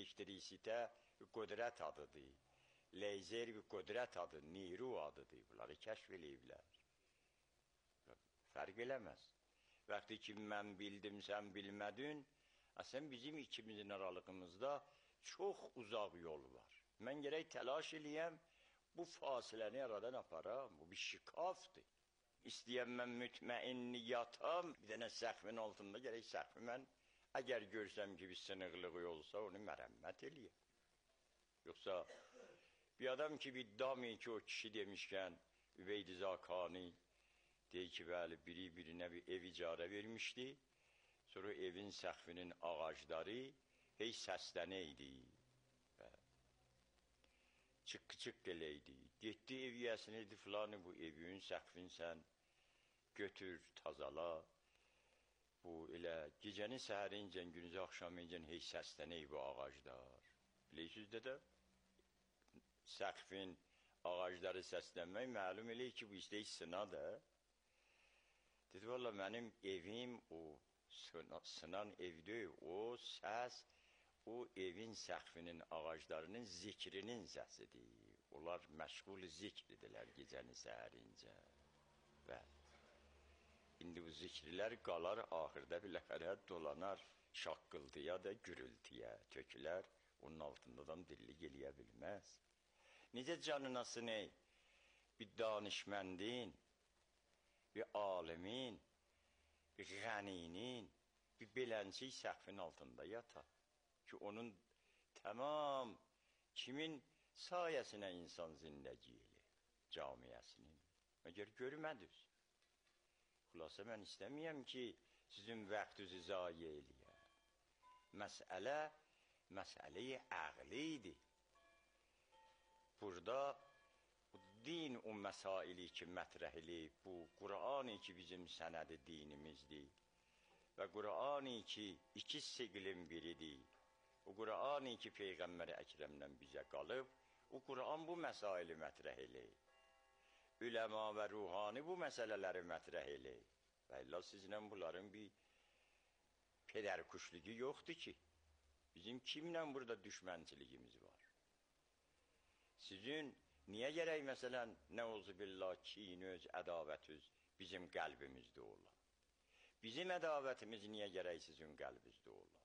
elektrisitet bir qudrət adıdır. Leyzer bir qudrət adı, niru adıdır. Bunları kəşf eləyiblər. Fərq eləməz. Vaxtı ki, mən bildim, sən bilmədin, əsən bizim ikimizin aralığımızda çox uzaq yol var. Mən gərək təlaş eləyəm, bu fasiləni aradan aparam. Bu bir şikafdır. İstəyəm mən mütməinni yatam, bir dənə səhvin altında gərək səhvi mən, əgər görsəm ki, bir sınıqlığı olsa, onu mərəmmət eləyəm. Yoxsa bir adam ki, bir dami ki, o kişi demişkən, Üveyd-i Zakani, deyir ki, bəli, biri birinə bir ev icarə vermişdi, sonra evin səqfinin ağacları hey səslənəydi. Çıqqı-çıqqı eləydi. Getdi ev yiyəsini, dedi, filanı bu evin səqfin sən götür, tazala. Bu elə gecəni səhərincən, günüzü axşamıncən hey səslənək bu ağaclar. Bilirsiniz də səqfin ağacları səslənmək məlum eləyir ki, bu istəyik sınadır. Dedi, valla mənim evim o sınan evdir, o səs, o evin səqfinin ağaclarının zikrinin səsidir. Onlar məşğul zikridirlər gecəni səhərincə. Və indi bu zikrilər qalar, axırda biləxərə dolanar şaqqıltıya da gürültüyə, tökülər, onun altında adam dillik eləyə bilməz. Necə canınası ney? Bir danışməndin, bir alimin, bir qəninin, bir beləncik səqfin altında yatar. Ki onun tamam kimin sayəsinə insan zindəgi elə, camiyəsinin. Məgər görmədiniz. Xülasə mən istəməyəm ki, sizin vaxtınızı zayi eləyəm. Məsələ-i əqlidir. Burada bu din o məsaili ki, mətrəh eləyib, bu Qur'an-ı ki, bizim sənədi dinimizdir və Qur'an-ı ki, iki siqlin biridir. O Qur'an-ı ki, Peyğəmbər Əkrəmdən bizə qalıb, o Qur'an bu məsaili mətrəh eləyib. Üləma və ruhani bu məsələləri mətrəh eləyib. Və illa sizlə bunların bir pedərkuşluğu yoxdur ki, bizim kimlə burada düşmənçiligimiz var? Sizin niyə gərək məsələn, nə olzu billah, kinöz, ədavətüz bizim qəlbimizdə ola? Bizim ədavətimiz niyə gərək sizin qəlbinizdə ola?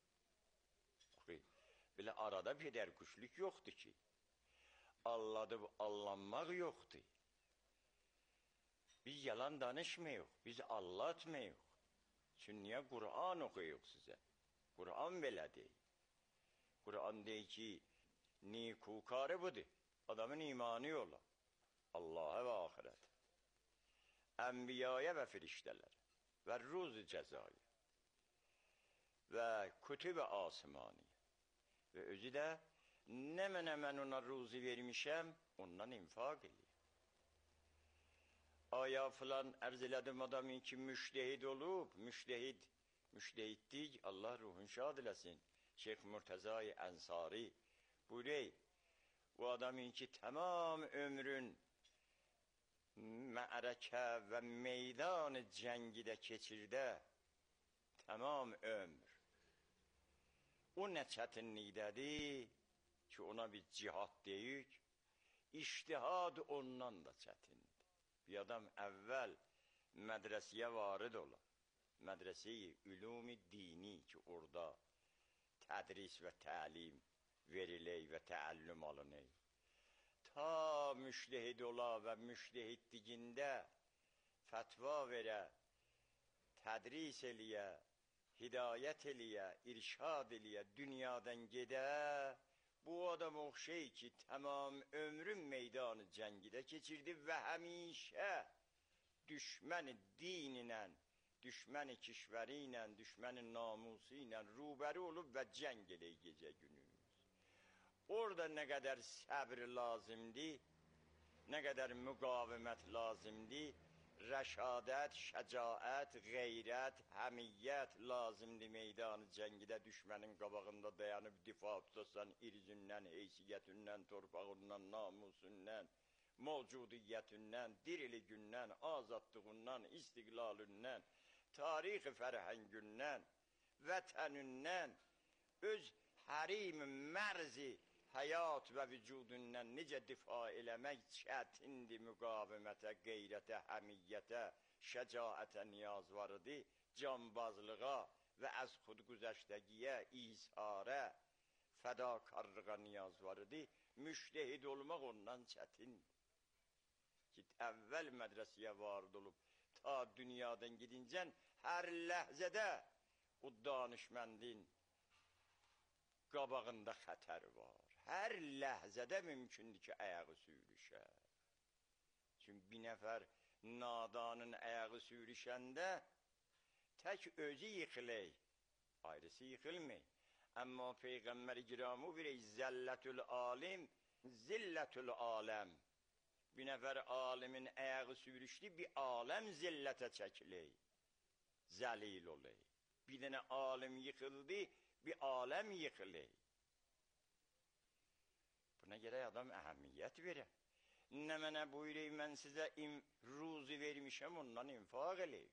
Belə arada pedərkuşluq yoxdur ki, alladıb allanmaq yoxdur. Biz yalan danışmayıq, biz allatmayıq. Çünki niyə Qur'an oxuyuq sizə? Qur'an belə deyil. Qur'an deyil ki, nikukarı budur, adamın imanı ola. Allah'a və ahirət. Ənbiyaya və firiştələr və ruzu cəzaya və kütüb-i asmaniyə və özü də nə mən ona ruzu vermişəm, ondan infaq eləyəm. Aya filan ərz elədim adamın ki, müştehid olub, müştehiddik, Allah ruhun şad eləsin, Şeyx Murtəza-i Ənsari buyurey, bu adamın ki, tamam ömrün məərəkə və meydan cəngidə keçirdə, tamam ömr. O nə çətinlikdədir ki, ona bir cihad deyik, iştihad ondan da çətindir. Bir adam əvvəl mədrəsiyə varid ola, mədrəsə-i ülum-i dini ki, orada tədris və təlim verilək və təəllüm alınək. Ta müştehid ola və müştehidligində fətva verə, tədris eləyə, hidayət eləyə, irşad eləyə, dünyadan gedə, bu adam oxşey ki, tamam ömrün meydanı cəngidə keçirdi və həmişə düşməni dininlə, düşməni kişvəri ilə, düşməni namusu ilə rubəri olub və cəng elək gecə günümüz. Orada nə qədər səbr lazımdır, nə qədər müqavimət lazımdır, rəşadət, şəcaət, qeyrət, həmiyyət lazımdır meydanı cəngidə düşmənin qabağında dayanıb difa tutasan irzündən, heysiyyətindən, torpağından, namusundan, mövcudiyyətindən, diriliğindən, azadlığından, istiqlalündən, tarix-i fərhəngündən, vətənindən, öz hərim mərzi həyat və vücudundan necə difa eləmək çətindir, müqavimətə, qeyrətə, həmiyyətə, şəcaətə niyaz var idi, canbazlığa və az xudguzəştəgiyə, izharə, fədakarlığa niyaz var idi. Müştehid olmaq ondan çətindir. Ki, əvvəl mədrəsiyə varid olub, ta dünyadan gidincən, hər ləhzədə o danışməndin qabağında xətər var. Hər ləhzədə mümkündür ki, ayağı sürüşə. Çünki bir nəfər nadanın ayağı sürüşəndə tək özü yıxılır, ayrısı yıxılmır. Amma Peyğəmbər-i kiramı verək, zəllətül alim, zillətül aləm. Bir nəfər alimin ayağı sürüşdü, bir aləm zillətə çəkilir, zəlil olur. Bir dənə alim yıxıldı, bir aləm yıxılır. Buna gərək adam əhəmiyyət verər. Nə mənə buyurur, mən sizə ruzi vermişəm, ondan infaq eləyir.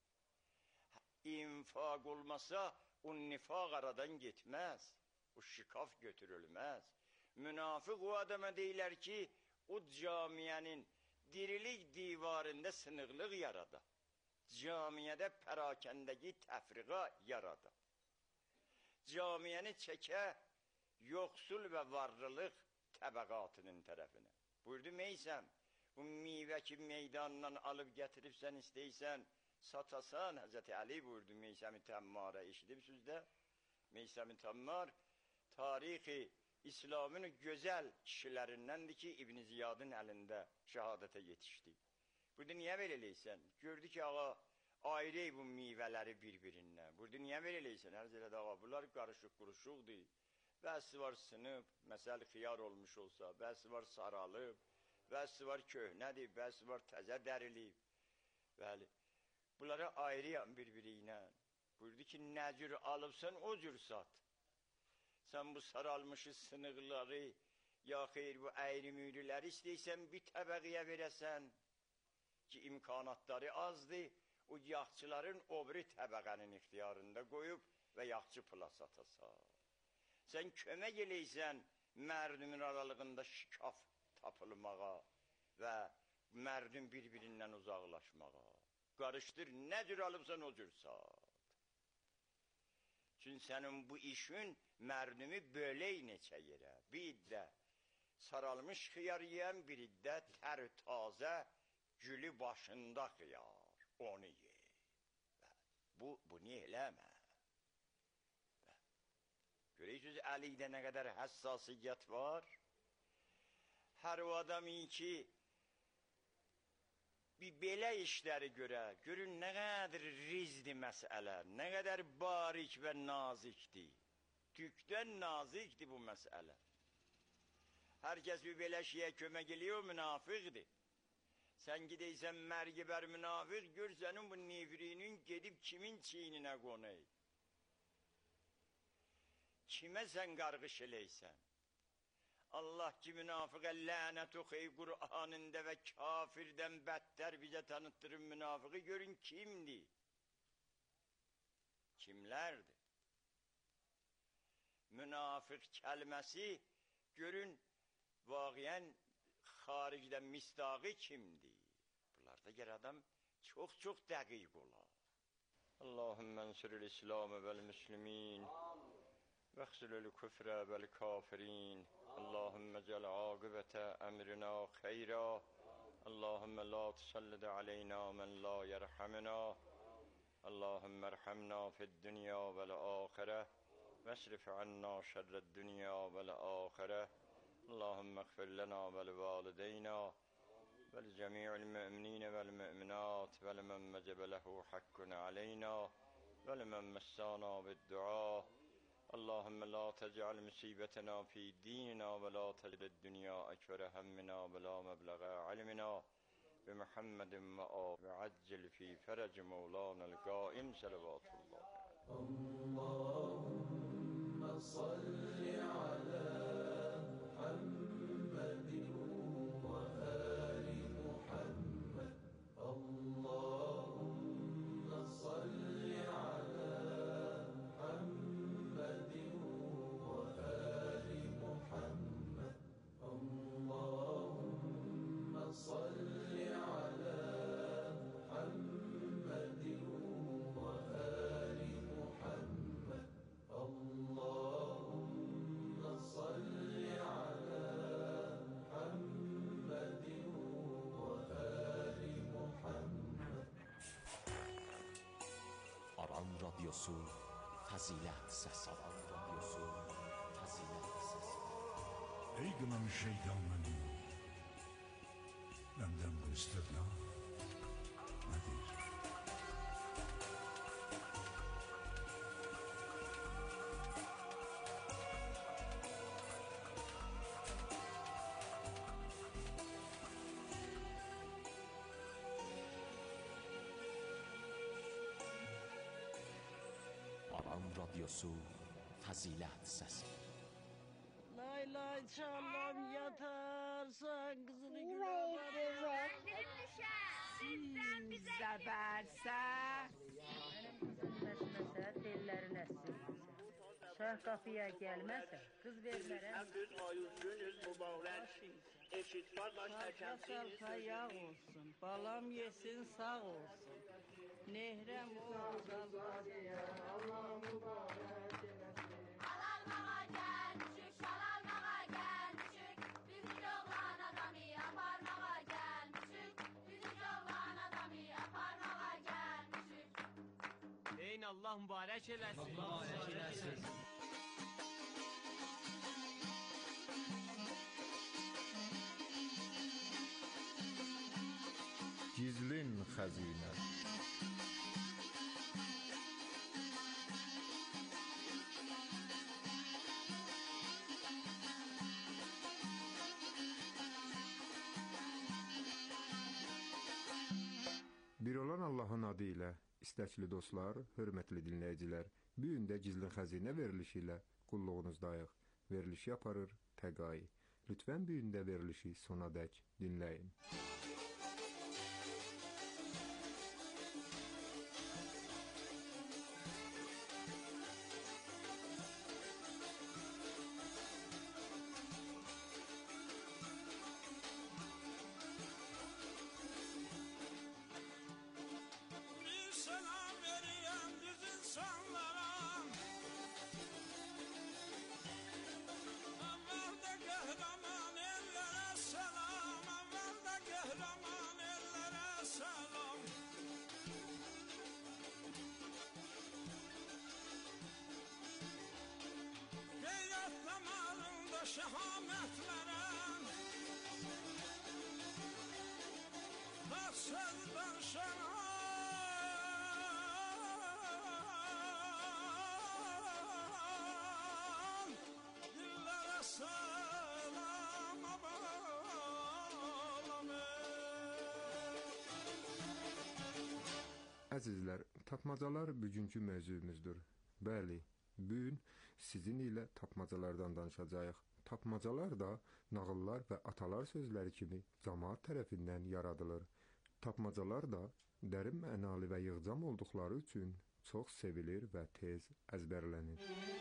İnfaq olmasa, o nifaq aradan getməz, o şikaf götürülməz. Münafıq o adama deyilər ki, o camiyənin dirilik divarında sınıqlıq yarada, camiyədə pərakəndəki təfriqa yarada, camiyəni çəkə yoxsul və varlılıq təbəqatının tərəfinə. Buyurdu, meysəm, bu meyvə ki meydandan alıb gətiribsən, istəysən, satasan. Həzrəti Əli buyurdu, Meysəm-i Təmmarə eşidibsiniz də. Meysəm-i Təmmar tarixi İslamın gözəl kişilərindəndir ki, İbn Ziyadın əlində şəhadətə yetişdi. Burada niyə belə eləysən? Gördü ki, ağa, ayrı bu meyvələri bir-birindən. Burada niyə belə eləysən? Ərz elədi, ağa, bunlar qarışıq-quruşuqdur. Bəzi var sınıb, məsəl xiyar olmuş olsa, bəzi var saralıb, bəzi var köhnədir, bəzi var təzə dərilib. Bəli, bunlara ayrıyam bir-biri ilə. Buyurdu ki, nə cür alıbsan, o cür sat. Sən bu saralmışı sınıqları, ya xeyr bu əyri-müyrüləri istəysən, bir təbəqiyə verəsən ki, imkanatları azdır, o yaxçıların o biri təbəqənin ixtiyarında qoyub və yaxçı pula satasan. Sən kömək eləysən mərdumun aralığında şikaf tapılmağa və mərdum bir-birindən uzaqlaşmağa. Qarışdır, nə cür alıbsan o cür sat. Çünki sənin bu işin mərdumu bölək neçə yerə. Bir iddə saralmış xiyar yiyən, bir iddə tər tazə gülü başında xiyar, onu ye. Bunu eləmə. Görürsünüz, Əlidə nə qədər həssasiyyət var. Hər o adamın ki, bir belə işləri görün nə qədər rizdir məsələ, nə qədər barik və nazikdir. Tükdən nazikdir bu məsələ. Hər kəs bir belə şeyə kömək eləyə, o münafiqdir. Sən gidəysən mərgi bər münafiq, gör sənin bu nevrinin gedib kimin çiyninə qonur. Kimə sən qarğış eləysən? Allah ki, münafiqə lənət oxuy Qur'anında və kafirdən bədtər bizə tanıtdırın münafiqi, görün kimdir? Kimlərdir? Münafiq kəlməsi, görün, vaqiyən xaricdən misdaqı kimdir? Bunlarda gəl adam çox dəqiq olar. Allahümmə ensürül İslamı vəl-müslimin واخذل الكفر والكافرين اللهم اجعل عاقبة أمرنا خيرا اللهم لا تسلط علينا من لا يرحمنا اللهم ارحمنا في الدنيا والآخرة واصرف عنا شر الدنيا والآخرة اللهم اغفر لنا ولوالدينا ولجميع المؤمنين والمؤمنات ولمن وجب له حق علينا ولمن مسانا بالدعاء اللهم لا تجعل مصيبتنا في ديننا ولا تجعل الدنيا أكبر همنا ولا مبلغ علمنا بمحمد وعجل في فرج مولانا القائم صلوات الله اللهم صل على محمد وآل محمد اللهم صل على محمد radyosu Fazilet Sesi. Ey kınamış şeytanın, benden bu istirna nedir? Aram radyosu Fazilet Sesi. Lay lay çalam yatarsan kızını güle Sizden bize verse. Benim kızım məsməsə, tellərin əssilməsə. Şah qapıya gəlməsə, qız vermərəm. Düz ayız günüz mübarək. Eşit kardeş erkensiniz. Salsa yağ olsun, balam yesin sağ olsun. Nehrem olsun. Alalmağa gelmişik, şalalmağa gelmişik. Bizim oğlan adamı yaparmağa gelmişik. Bizim oğlan adamı yaparmağa gelmişik. Deyin Allah mübarek eləsin. Mübarek eləsin. Gizlin xəzinə. Bir olan Allahın adı ilə, istəkli dostlar, hörmətli dinləyicilər, bu gün də gizlin xəzinə verilişi ilə qulluğunuzdayıq. Verilişi aparır Təqay. Lütfən bu gün də verilişi sonadək dinləyin. Bir selam vereyim düz insanlara. Evvelde kahraman ellere selam. Evvelde kahraman ellere selam. Geyret damarında şehamet veren. Bak sözden şenan. Dillere selam abalam. Əzizlər, tapmacalar bugünkü mövzumuzdur. Bəli, bu gün sizin ilə tapmacalardan danışacağıq. Tapmacalar da nağıllar və atalar sözləri kimi cəmaət tərəfindən yaradılır. Tapmacalar da dərin mənalı və yığcam olduqları üçün çox sevilir və tez əzbərlənir.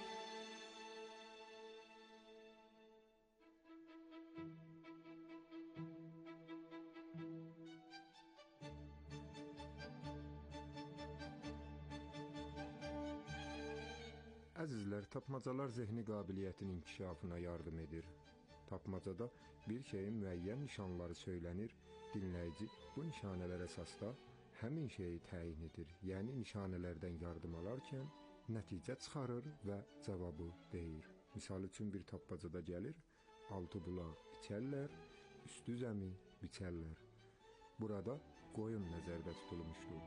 Əzizlər, tapmacalar zehni qabiliyyətin inkişafına yardım edir. Tapmacada bir şeyin müəyyən nişanları söylənir, dinləyici bu nişanələr əsasda həmin şeyi təyin edir. Yəni nişanələrdən yardım alarkən nəticə çıxarır və cavabı deyir. Misal üçün bir tapmacada gəlir, altı bulaq içərlər, üstü zəmi biçərlər. Burada qoyun nəzərdə tutulmuşdur.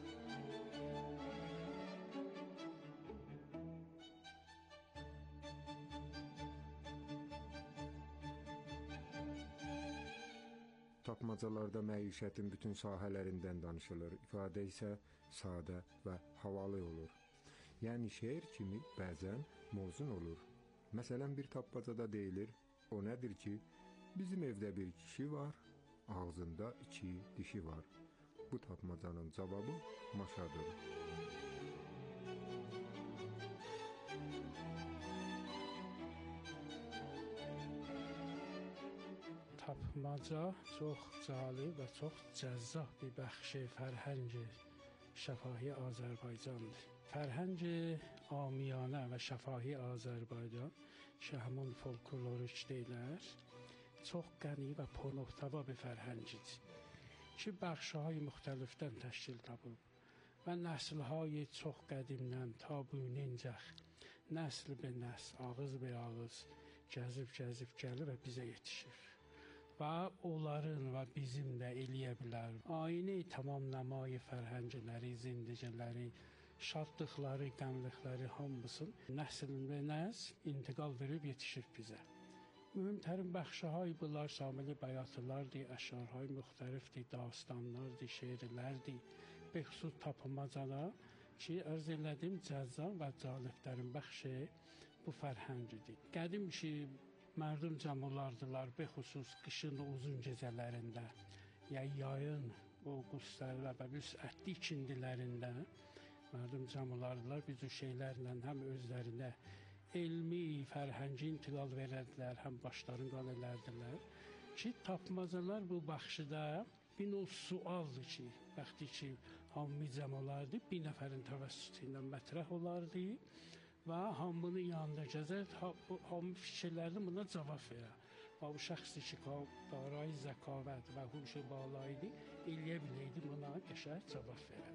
Tapmacalarda məişətin bütün sahələrindən danışılır, ifadə isə sadə və havalı olur. Yəni şeir kimi bəzən mövzun olur. Məsələn, bir tapmacada deyilir, o nədir ki, bizim evdə bir kişi var, ağzında 2 dişi var. Bu tapmacanın cavabı maşadır. Tapmaca çox cəlib və çox cəzzab bir bəxşi fərhəngi şəfahi Azərbaycandır. Fərhəngi amiyanə və şəfahi Azərbaycan şəhəmun folklorik deyilər. Çox qəni və purmuhtəva bir fərhəngidir ki, bəxşəyi müxtəlifdən təşkil tapıb. və nəsilهای çox qədimdən ta bu günəcək nəsl be nəsl, ağız be ağız gəzib gəlir və bizə yetişir. Və onların və bizim də eləyə bilər. Ayni tamamlamayı fərhəngləri, zindiciləri, şadlıqları, qəmlikləri hamısın nəslin və nəsl intiqal verib yetişir bizə. Mühümtərin bəxşəhay bunlar şamili bəyatılardır, əşarhay müxtəlifdir, dastanlardır, şeirlərdir, bexsus tapılmacalar ki, ərz elədim cəzzab və caliblərin bəxşi bu fərhəngidir. Qədim ki, mərdum cəm olardılar, bexusus qışın uzun gecələrində, ya yayın o qüssələr və vüsətli ikindilərində mərdum cəm olardılar, biz o şeylərlə həm özlərinə elmi, fərhəngi intiqal verədilər, həm başlarını qal elədilər ki, tapmacalar bu baxışda bir növ sualdır ki, bəxti ki, hamı cəm olardı, bir nəfərin təvəssütü ilə mətrəh olardı və hamının yanında gəzər, hamı fikirlərini buna cavab verər. Və bu şəxsi ki, darayı zəkavət və huşu balaydı, eləyə biləydi, buna qəşəng cavab verər.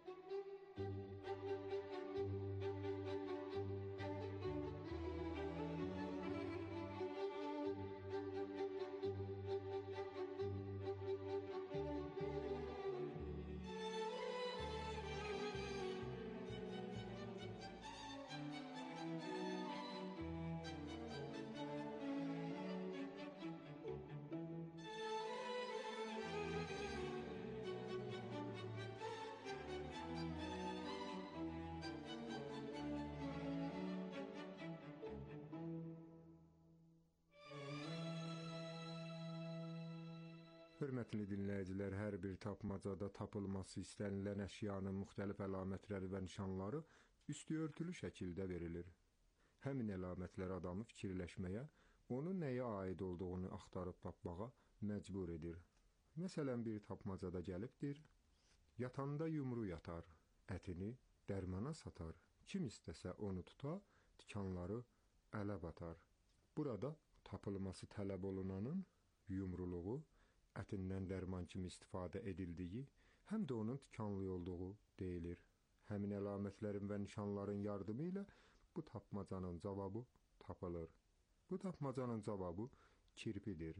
Hörmətli dinləyicilər, hər bir tapmacada tapılması istənilən əşyanın müxtəlif əlamətləri və nişanları üstüörtülü şəkildə verilir. Həmin əlamətlər adamı fikirləşməyə, onun nəyə aid olduğunu axtarıb tapmağa məcbur edir. Məsələn, bir tapmacada gəlibdir, yatanda yumru yatar, ətini dərmana satar, kim istəsə onu tuta, tikanları ələ batar. Burada tapılması tələb olunanın yumruluğu, ətindən dərman kimi istifadə edildiyi, həm də onun tikanlı olduğu deyilir. Həmin əlamətlərin və nişanların yardımı ilə bu tapmacanın cavabı tapılır. Bu tapmacanın cavabı kirpidir.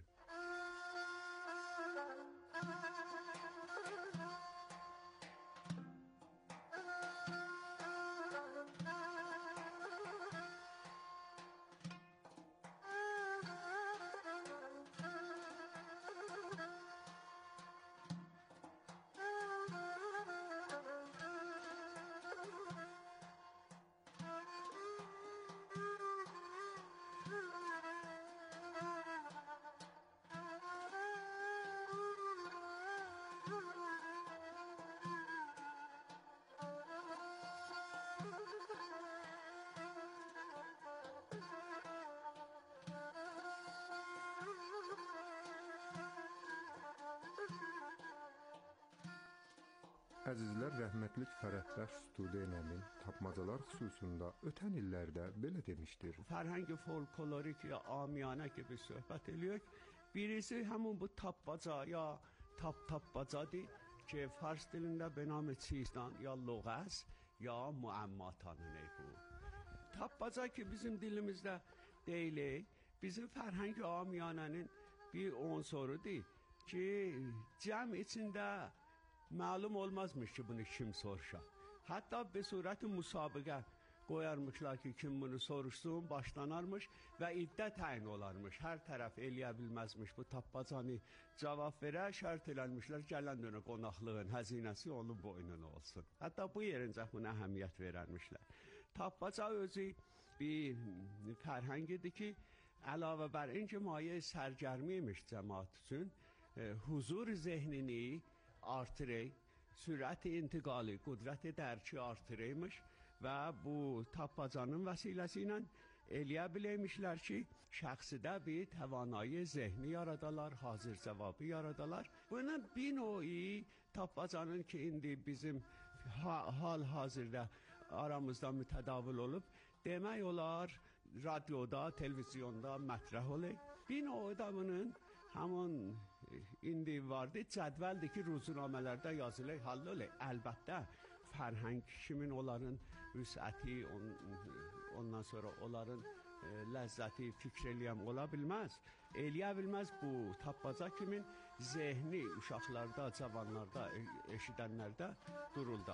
Əzizlər, rəhmətlik Fərədbəxş Studeyevin tapmacalar xüsusunda ötən illərdə belə demişdir. Fərhəng folklorik ya amiyane gibi söhbət ediyor. Birisi həmin bu tapmaca ya tapmacadır ki, Fars dilində be nam çizdan ya lüğəz ya muamma tanınır bu. Tapmaca ki bizim dilimizdə deyilir, bizim fərhəng amiyanenin bir unsurudur ki, cəm içində malum olmazmış ki bunu kim soruşa. Hatta be surət müsabiqə qoyarmışlar ki kim bunu soruşsun, başlanarmış və iddə təyin olarmış. Hər tərəf eləyə bilməzmiş bu tapmacanı cavab verə, şərt eləmişlər gələn dönə qonaqlığın həzinəsi onun boynuna olsun. Hatta bu yerincə buna əhəmiyyət verərmişlər. Tapmaca özü bir fərhəngidir ki, əlavə bər inki maye sərgərmiymiş cəmaat üçün, huzur zehnini artırır, sürət intiqali, qudrət dərki artırırmış və bu tapmacanın vəsiləsi ilə eləyə biləymişlər ki, şəxsidə bir təvanayı zehni yaradalar, hazır cavabı yaradalar. Bunun bir növi tapmacanın ki, indi bizim hal-hazırda aramızda mütədavil olub, demək olar, radyoda, televizyonda mətrəh olur. Bir növi da bunun həmin indi vardı, cədvəldir ki, ruzunamələrdə yazılır, hall olur. Əlbəttə, fərhəng kimin onların vüsəti, ondan sonra onların ləzzəti fikr eləyəm ola bilməz. Eləyə bilməz bu tapmaca kimin zehni uşaqlarda, cavanlarda, eşidənlərdə durulda.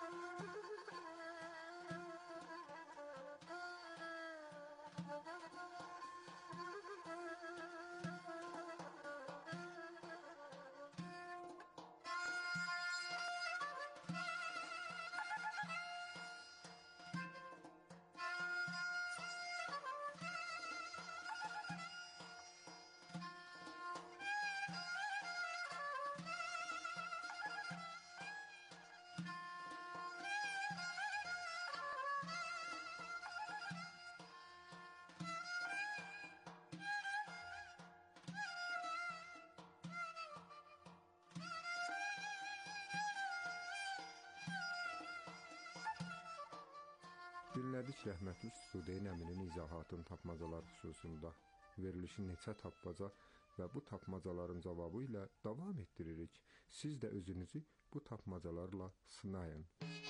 Dinlədik rəhmətli Studeyn əminin izahatın tapmacalar xüsusunda. Verilişi neçə tapmaca və bu tapmacaların cavabı ilə davam etdiririk. Siz də özünüzü bu tapmacalarla sınayın.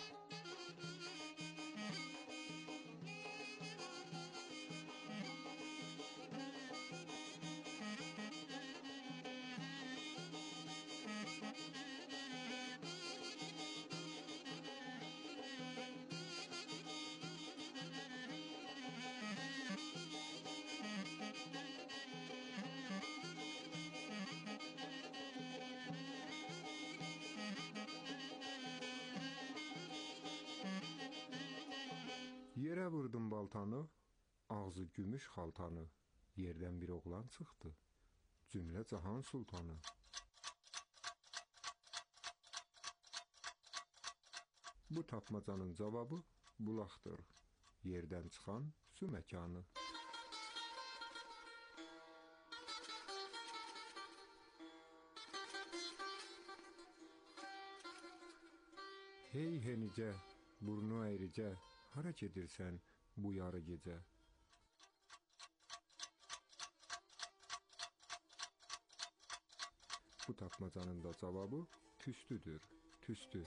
Yerə vurdum baltanı, ağzı gümüş xaltanı, yerdən bir oğlan çıxdı, cümlə cahan sultanı. Bu tapmacanın cavabı bulaqdır, yerdən çıxan su məkanı. Hey henicə, burnu əyricə, hara gedirsən bu yarı gecə? Bu tapmacanın da cavabı tüstüdür, tüstü.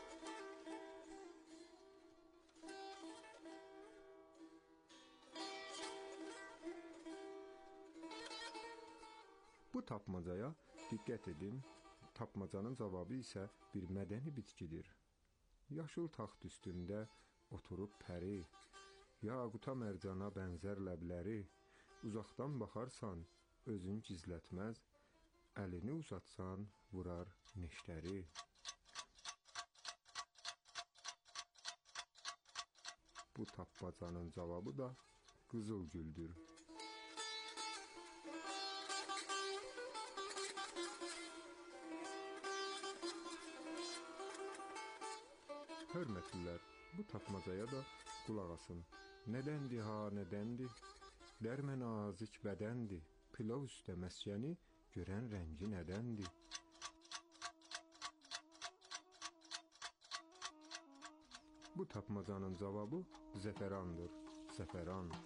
Bu tapmacaya diqqət edin. Tapmacanın cavabı isə bir mədəni bitkidir. Yaşıl taxt üstündə oturub pəri, yaquta mərcana bənzər ləbləri, uzaqdan baxarsan, özün gizlətməz, əlini uzatsan, vurar neştəri. Bu tapmacanın cavabı da qızıl güldür. Hörmətlilər, bu tapmacaya da qulaq asın. Nədəndir ha, nədəndir? Dərmən azik bədəndir. Pilav üstə məskəni, görən rəngi nədəndir? Bu tapmacanın cavabı zəfərandır. Zəfəran.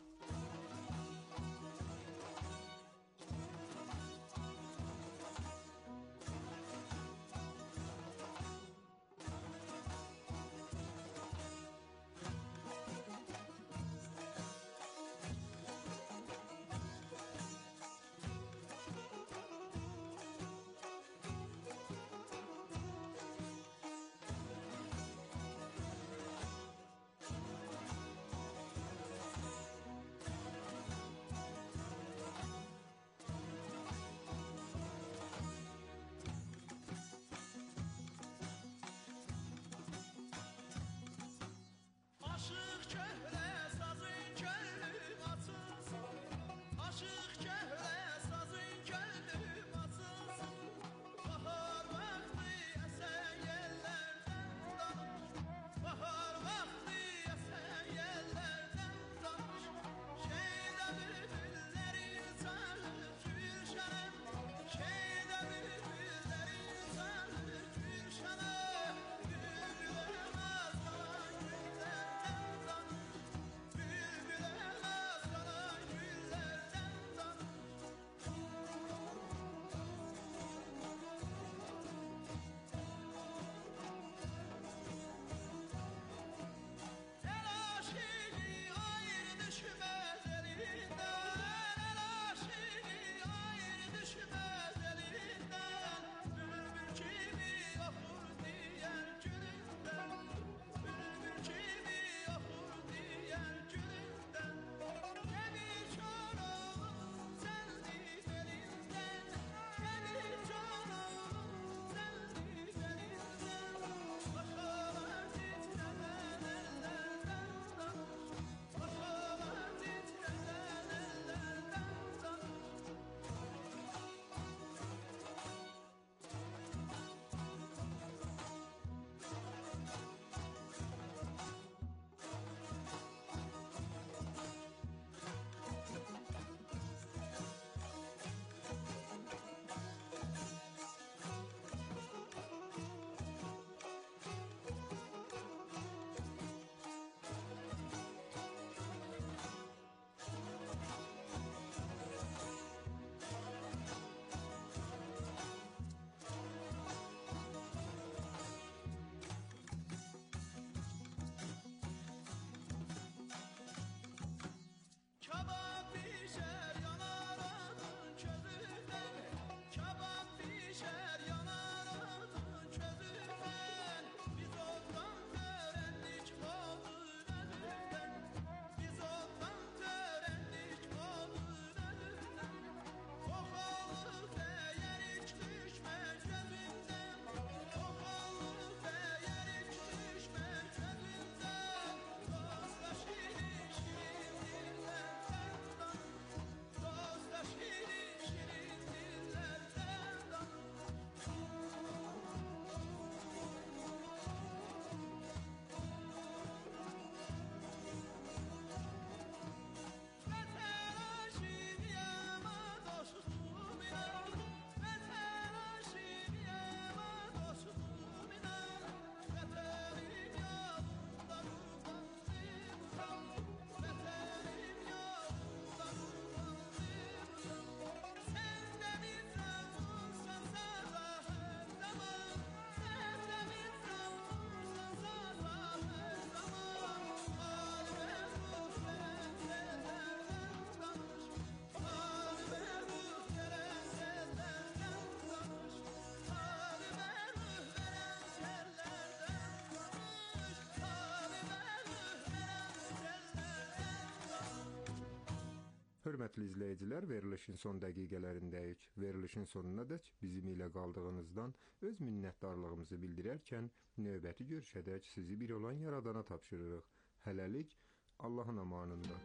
Hörmətli izləyicilər, verilişin son dəqiqələrindəyik. Verilişin sonunadək bizim ilə qaldığınızdan öz minnətdarlığımızı bildirərkən növbəti görüşədək sizi bir olan Yaradana tapşırırıq. Hələlik Allahın amanında.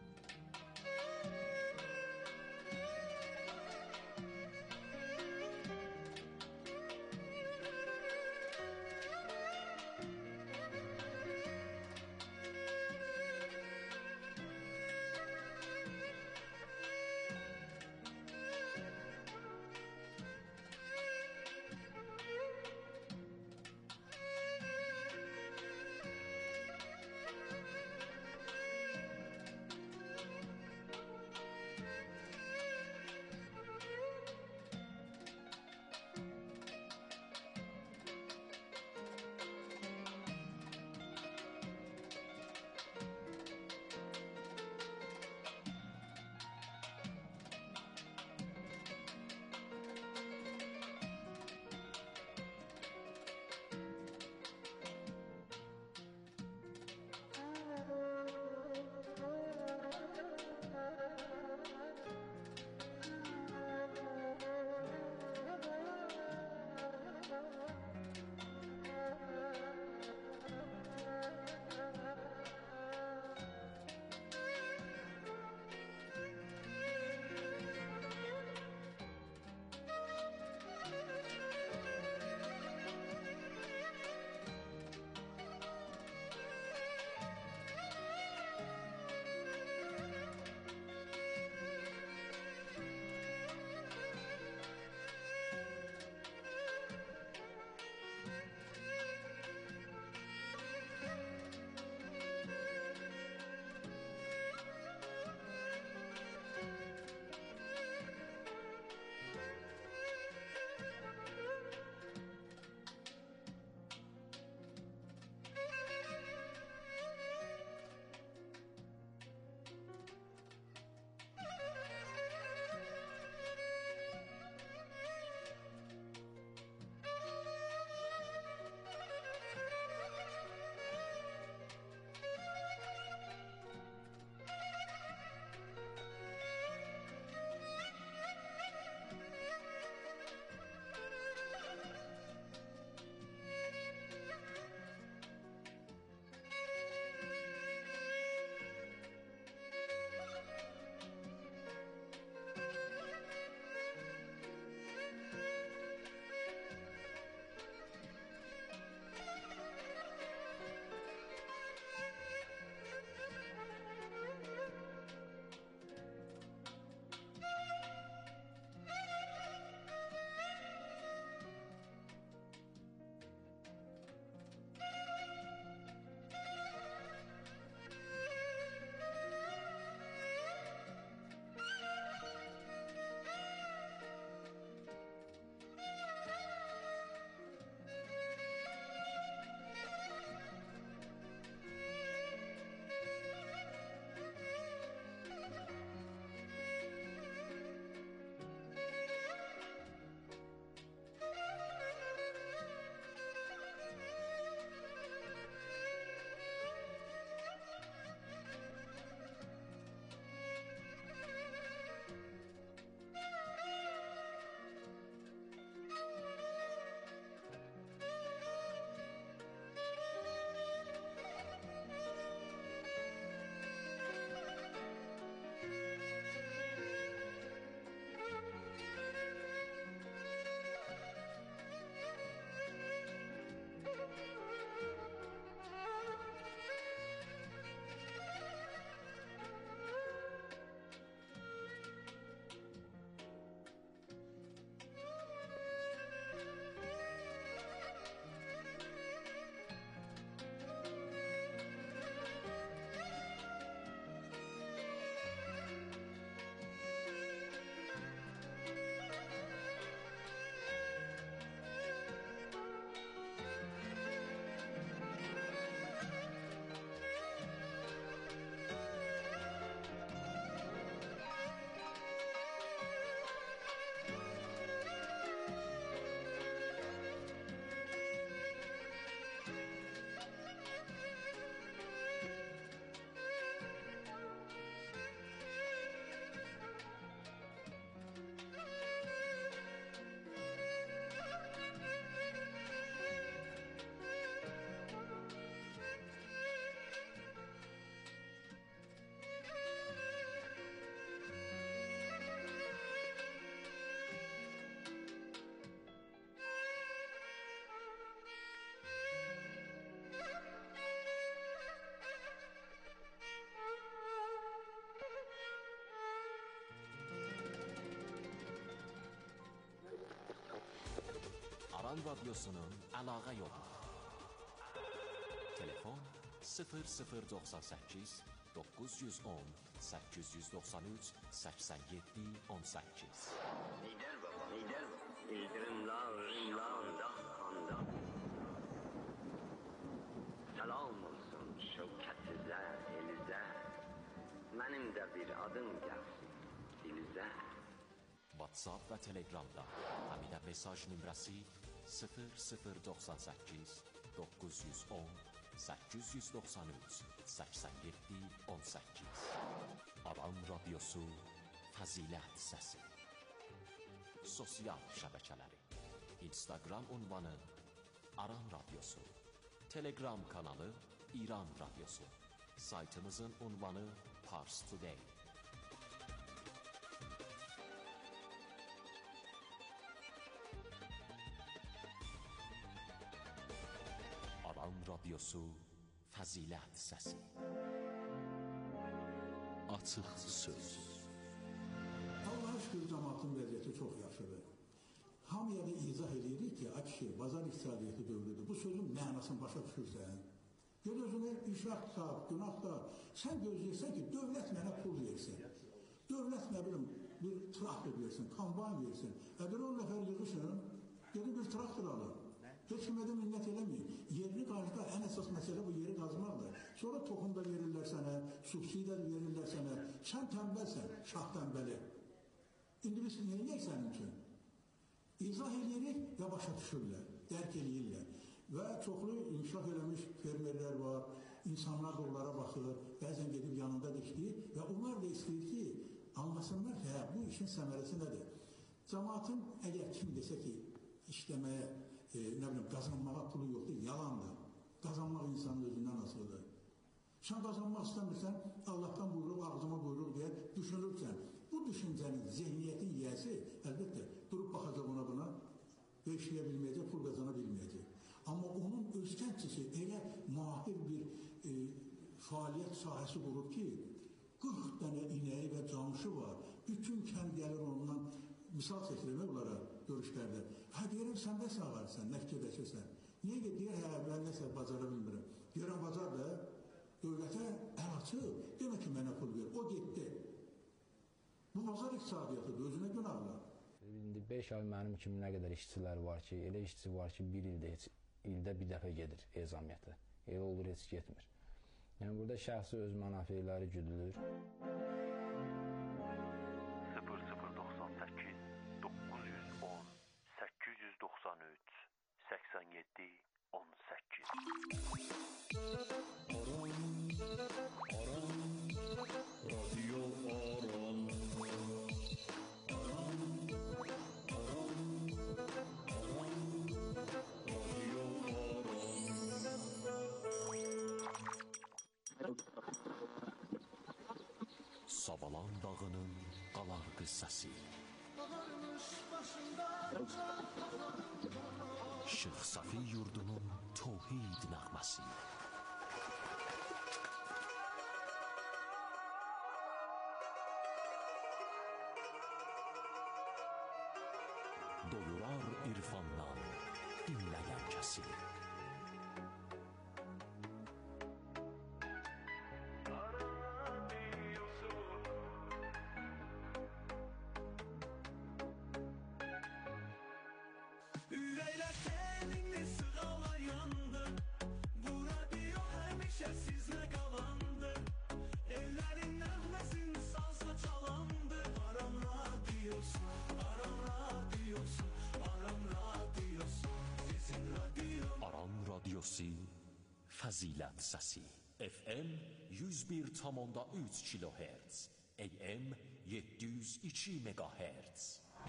Aran Radyosu'nun əlaqə yolu. Telefon 0098 910 893 87 18. Lider baba, lider baba. İldırımlarında kanda. Salam olsun şevkətizə, elizə. Mənim də bir adım gəlsin dilizə. WhatsApp və Telegramda həminə mesaj nömrəsi 0098 910 893 87 18. Aran Radyosu Fəzilət Səsi. Sosial şəbəkələri: Instagram ünvanı Aran Radyosu, Telegram kanalı İran Radyosu, saytımızın ünvanı Pars Today. Aran Radyosu Fəzilət Səsi. Açıq söz. Allah'a şükür cəmaatın vəziyyəti çox yaxşıdır. Hamıya da izah edirik ki, açı, bazar iqtisadiyyatı dövrüdür. Bu sözün mənasını başa düşürsən. Gör özünə iş axtar, günah axtar. Sən gözləyirsən ki, dövlət mənə pul versin. Dövlət nə bilim, bir traktor versin, kombayn versin. Bir 10 nəfər yığışın, gedin bir traktor alın. Heç kimə də minnət eləməyin. Yerini qazda ən əsas məsələ bu yeri qazmaqdır. Sonra toxum da verirlər sənə, subsidiya da verirlər sənə. Sən tənbəlsən, şah tənbəli. İndi biz neyək sənin üçün? İzah edirik və başa düşürlər, dərk edirlər. Və çoxlu inkişaf eləmiş fermerlər var, insanlar da onlara baxır, bəzən gedib yanında dikdir və onlar da istəyir ki, anlasınlar ki, hə, bu işin səmərəsi nədir? Cəmaatın əgər kim desə ki, işləməyə, nə bilim, qazanmağa pulu yoxdur, yalandır. Qazanmaq insanın özündən asılıdır. Sən qazanmaq istəmirsən, Allahdan buyruq, ağzıma buyruq deyə düşünürsən. Bu düşüncənin, zehniyyətin yiyəsi, əlbəttə, durub baxacaq ona buna və işləyə bilməyəcək, pul qazana bilməyəcək. Amma onun öz kəndçisi elə mahir bir fəaliyyət sahəsi qurub ki, 40 dənə inəyi və camışı var. Bütün kənd gəlir ondan, misal çəkilmək onlara görüşlərdə. Hə, deyirəm, sən də sağarsan, nə fikirləşirsən? Niyə ki, deyir, hə, mən nəsə bacara bilmirəm. Deyirəm, bacar da, dövlətə əl açıb, demə ki, mənə pul ver, o getdi. Bu bazar iqtisadiyyatıdır, özünə günahlar. İndi 5 ay mənim kimi nə qədər işçilər var ki, elə işçi var ki, bir ildə bir dəfə gedir ezamiyyətə. Elə olur, heç getmir. Yəni, burada şəxsi öz mənafeyləri güdülür. 0098 910 893 87 18. Radyo Aran. Savalan dağının qalarqı səsi. Şeyx Safi yurdunun tövhid nəğməsi. Doyurar irfandan dinləyən kəsi. Ürəklər səninlə sığalar yandı. Bu radio həmişə sizlə qalandı. Ellərin nəğməsin salsa çalandı. Aran radiosu, Aran radiosu, Aran radiosu, sizin radio. Aran Radyosu Fəzilət Səsi. FM 101,3 kHz, AM 702 MHz.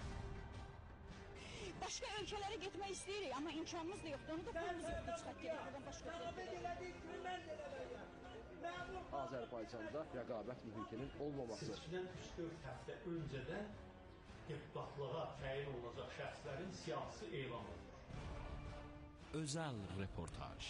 Başqa ölkələrə getmək istəyirik, amma imkanımız da yoxdur. Onu da pulumuz yoxdur, çıxaq gedək başqa ölkələrə. Azərbaycanda rəqabət mühitinin olmaması. Seçkidən 3-4 həftə öncədən deputatlığa təyin olunacaq şəxslərin siyasi elan olunur. Özəl reportaj.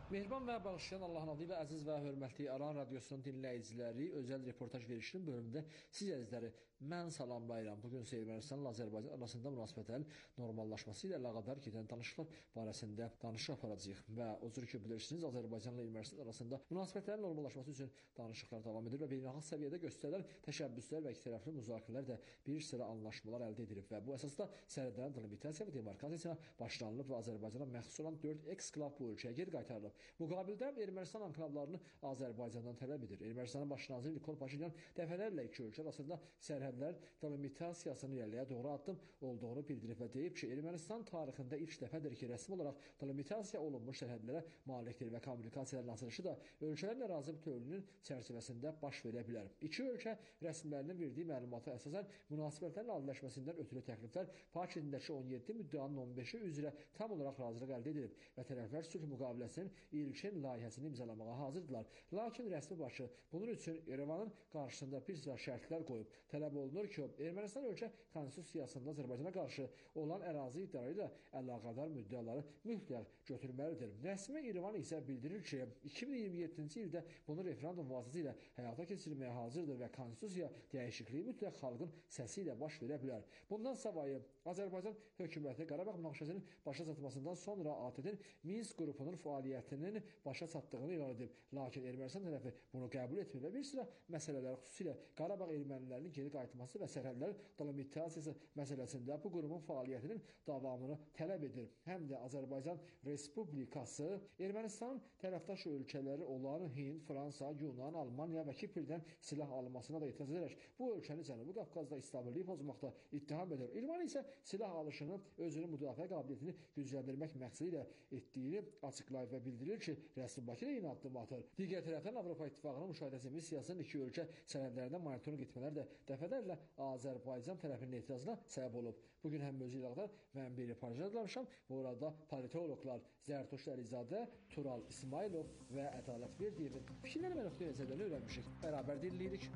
Mehriban və bağışlayan Allahın adı ilə əziz və hörmətli Aran Radiosunun dinləyiciləri, özəl reportaj verişinin bölümündə siz əzizləri mən salamlayıram. Bugün Ermənistanla Azərbaycan arasında münasibətlərin normallaşması ilə əlaqədar gedən danışıqlar barəsində danışıq aparacağıq və o cür ki bilirsiniz, Azərbaycanla Ermənistan arasında münasibətlərin normallaşması üçün danışıqlar davam edir və beynəlxalq səviyyədə göstərilən təşəbbüslər və ikitərəfli müzakirələr də bir sıra anlaşmalar əldə edilib və bu əsasda sərhədlərin delimitasiya və demarkasiyasına başlanılıb və Azərbaycana məxsus olan 4 eksklav bu ölkəyə geri qaytarılıb. Müqabildə Ermənistan anklavlarını Azərbaycandan tələb edir. Ermənistanın baş naziri Nikol Paşinyan dəfələrlə iki ölkə arasında sərhədlər delimitasiyasını irəliyə doğru addım olduğunu bildirib və deyib ki, Ermənistan tarixində ilk dəfədir ki, rəsmi olaraq delimitasiya olunmuş sərhədlərə malikdir və kommunikasiyaların açılışı da ölkələrin ərazi bütövlüyünün çərçivəsində baş verə bilər. İki ölkə rəsmilərinin verdiyi məlumata əsasən münasibətlərin adləşməsindən ötürü təkliflər Pakirdəki 17 müddianın 15-i üzrə tam olaraq razılıq əldə edilib və tərəflər sülh müqaviləsinin ilkin layihəsini imzalamağa hazırdılar. Lakin rəsmi başı bunun üçün İrəvanın qarşısında bir sıra şərtlər qoyub. Tələb olunur ki, Ermənistan ölkə konstitusiyasında Azərbaycana qarşı olan ərazi iddiaları ilə əlaqədar müddəaları mütləq götürməlidir. Rəsmi İrəvan isə bildirir ki, 2027-ci ildə bunu referendum vasitəsilə həyata keçirməyə hazırdır və konstitusiya dəyişikliyi mütləq xalqın səsi ilə baş verə bilər. Bundan savayı Azərbaycan hökuməti Qarabağ münaqişəsinin başa çatmasından sonra ATƏT-in Minsk qrupunun fəaliyyətinin başa çatdığını elan edib. Lakin Ermənistan tərəfi bunu qəbul etmir və bir sıra məsələlər, xüsusilə Qarabağ ermənilərinin geri qayıtması və sərhədlərin delimitasiyası məsələsində bu qurumun fəaliyyətinin davamını tələb edir. Həm də Azərbaycan Respublikası Ermənistanın tərəfdaş ölkələri olan Hind, Fransa, Yunan, Almaniya və Kiprdən silah almasına da etiraz edərək bu ölkəni Cənubi Qafqazda istabilliyi pozmaqda ittiham edir. İrəvan isə silah alışını özünün müdafiə qabiliyyətini gücləndirmək məqsədi ilə etdiyini açıqlayıb və bildirir ki, rəsmi Bakı eyni addım atır. Digər tərəfdən Avropa İttifaqının müşahidəsi missiyasının iki ölkə sərhədlərində monitorinq etmələr də dəfələrlə Azərbaycan tərəfinin etirazına səbəb olub. Bugün həm mövzu ilə əlaqədar mən bir reportaj hazırlamışam. Bu arada politoloqlar Zərtuş Əlizadə, Tural İsmailov və Ədalət Verdiyevin fikirləri və nöqteyi nəzərlərini öyrənmişik. Bərabər dinləyirik.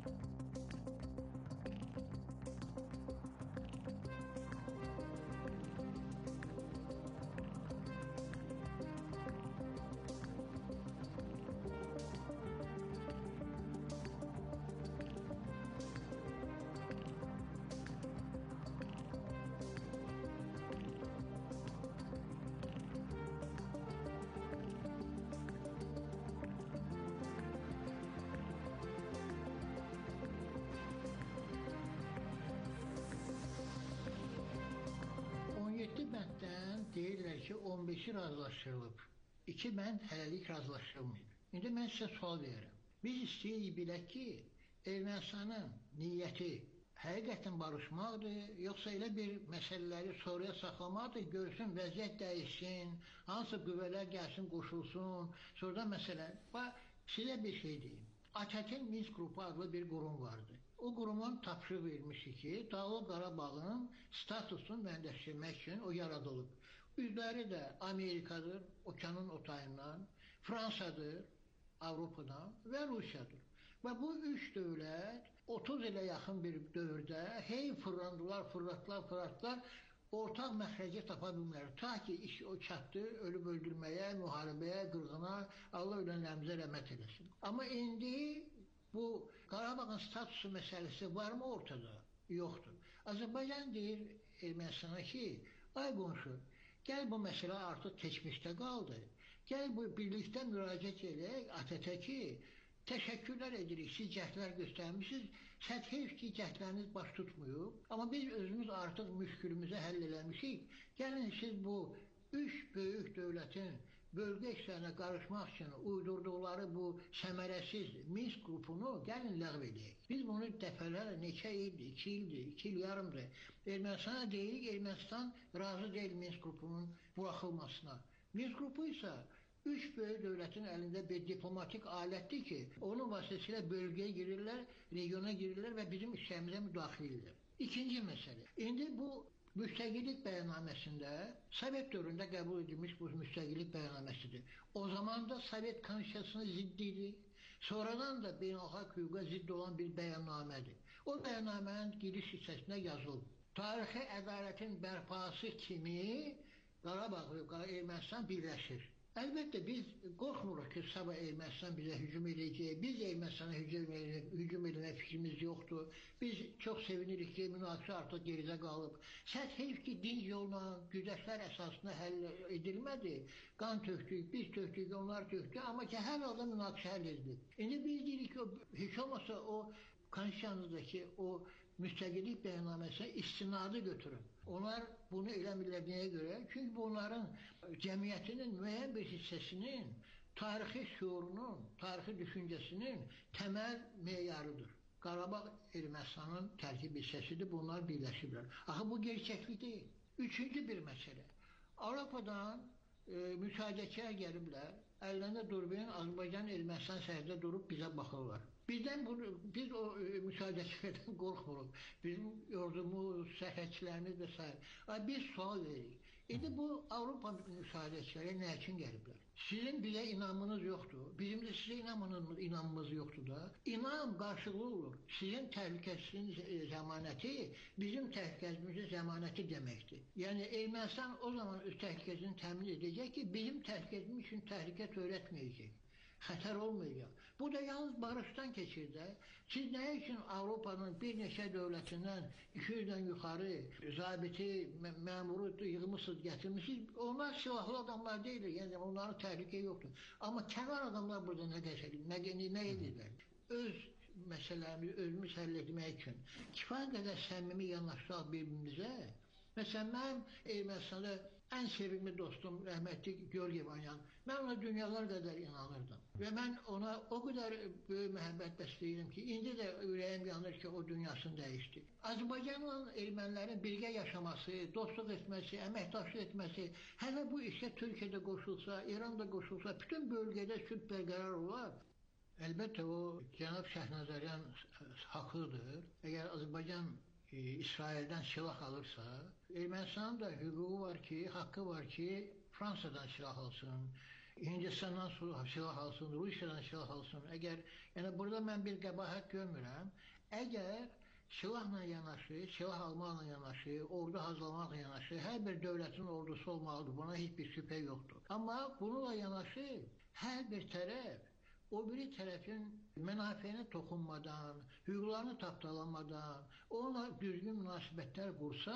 17 bənddən deyirlər ki, 15-i razılaşdırılıb. 2 bənd hələlik razılaşdırılmayıb. İndi mən sizə sual verirəm. Biz istəyirik bilək ki, Ermənistanın niyyəti həqiqətən barışmaqdır, yoxsa elə bir məsələləri sonraya saxlamaqdır, görsün, vəziyyət dəyişsin, hansı qüvvələr gəlsin, qoşulsun, sonra məsələ. Sizə bir şey deyim. ATƏT-in Minsk qrupu adlı bir qurum vardı. O qurumun tapşırıq vermişdi ki, Dağlıq Qarabağın statusunu mühəndisləşdirmək üçün o yaradılıb. Üzvləri də Amerikadır, okeanın o tayından, Fransadır, Avropadan və Rusiyadır. Və bu üç dövlət 30 ilə yaxın bir dövrdə hey fırlatdılar, ortaq məxrəci tapa bilmirlər. Ta ki iş o çatdı, ölüb öldürməyə, müharibəyə, qırğına, Allah ölənlərimizə rəhmət eləsin. Amma indi bu Qarabağın statusu məsələsi varmı ortada? Yoxdur. Azərbaycan deyir Ermənistana ki, ay qonşu, gəl bu məsələ artıq keçmişdə qaldı. Gəl bu birlikdə müraciət edək ATƏT-ə ki, təşəkkürlər edirik, siz cəhdlər göstərmişsiniz, heyf ki, cəhdləriniz baş tutmuyub. Amma biz özümüz artıq müşkülümüzü həll eləmişik. Gəlin siz bu üç böyük dövlətin bölgə işlərinə qarışmaq üçün uydurduqları bu səmərəsiz Minsk qrupunu gəlin ləğv edək. Biz bunu dəfələrlə neçə ildir, 2 ildir, 2 il yarımdır. Ermənistana deyirik, Ermənistan razı deyil Minsk qrupunun buraxılmasına. Minsk qrupu isə üç böyük dövlətin əlində bir diplomatik alətdir ki, onun vasitəsilə bölgəyə girirlər, regiona girirlər və bizim işlərimizə müdaxilə edirlər. İkinci məsələ. İndi bu müstəqillik bəyannaməsində Sovet dövründə qəbul edilmiş bu müstəqillik bəyannaməsidir. O zaman da Sovet konstitusiyasına zidd idi. Sonradan da beynəlxalq hüquqa zidd olan bir bəyannamədir. O bəyannamənin giriş hissəsində yazılıb. Tarixi ədalətin bərpası kimi Qarabağ və Ermənistan birləşir. Əlbəttə biz qorxmuruq ki, sabah Ermənistan bizə hücum edəcək. Biz Ermənistana hücum etmək fikrimiz yoxdur. Biz çox sevinirik ki, münaqişə artıq geridə qalıb. Səhv heyf ki, dinc yolla, güzəştlər əsasında həll edilmədi. Qan tökdük, biz tökdük, onlar tökdü. Amma ki, hər halda münaqişə həll edildi. İndi biz deyirik ki, heç olmasa o konstitusiyamızdakı o müstəqillik bəyannaməsinə istinadı götürün. Onlar bunu eləmirlər nəyə görə? Çünki bunların cəmiyyətinin müəyyən bir hissəsinin tarixi şuurunun, tarixi düşüncəsinin təməl meyarıdır. Qarabağ Ermənistanın tərkib hissəsidir, bunlar birləşiblər. Axı bu gerçəklik deyil. Üçüncü bir məsələ. Avropadan müşahidəçilər gəliblər, əllərində durbin Azərbaycan Ermənistan sərhəddə durub bizə baxırlar. Biz o müşahidəçilərdən qorxmuruq. Bizim ordumuz, sərhədçilərimiz və s. Biz sual veririk. İndi bu Avropa müşahidəçiləri nə üçün gəliblər? Sizin bizə inamınız yoxdur. Bizim də sizə inamımız yoxdur da. İnam qarşılıqlı olur. Sizin təhlükəsizliyin zəmanəti bizim təhlükəsizliyimizin zəmanəti deməkdir. Yəni Ermənistan o zaman öz təhlükəsizliyini təmin edəcək ki, bizim təhlükəsizliyimiz üçün təhlükə törətməyəcək. Xətər olmayacaq. Bu da yalnız barışdan keçir də. Siz nə üçün Avropanın bir neçə dövlətindən 200-dən yuxarı zabiti, məmuru yığmışsınız, gətirmişsiniz? Onlar silahlı adamlar deyil, yəni onların təhlükə yoxdur. Amma kənar adamlar burada nə edirlər? Öz məsələlərimizi özümüz həll etmək üçün kifayət qədər səmimi yanaşsaq bir-birimizə. Məsələn, mənim Ermənistanda ən sevimli dostum rəhmətli Georgiyevanyan, mən ona dünyalar qədər inanırdım. Və mən ona o qədər böyük məhəbbət bəsləyirəm ki, indi də ürəyim yanır ki, o dünyasını dəyişdi. Azərbaycanla ermənilərin birgə yaşaması, dostluq etməsi, əməkdaşlıq etməsi, hələ bu işə Türkiyədə qoşulsa, İran da qoşulsa, bütün bölgədə sülh bərqərar olar. Əlbəttə o cənab Şəhnazaryan haqlıdır. Əgər Azərbaycan İsraildən silah alırsa, Ermənistanın da hüququ var ki, haqqı var ki, Fransadan silah alsın, Hindistandan silah alsın, Rusiyadan silah alsın. Yəni burada mən bir qəbahət görmürəm. Əgər silahla yanaşı, silah almaqla yanaşı, ordu hazırlamaqla yanaşı, hər bir dövlətin ordusu olmalıdır, buna heç bir şübhə yoxdur. Amma bununla yanaşı hər bir tərəf o biri tərəfin mənafeyinə toxunmadan, hüquqlarını tapdalamadan, onunla düzgün münasibətlər qursa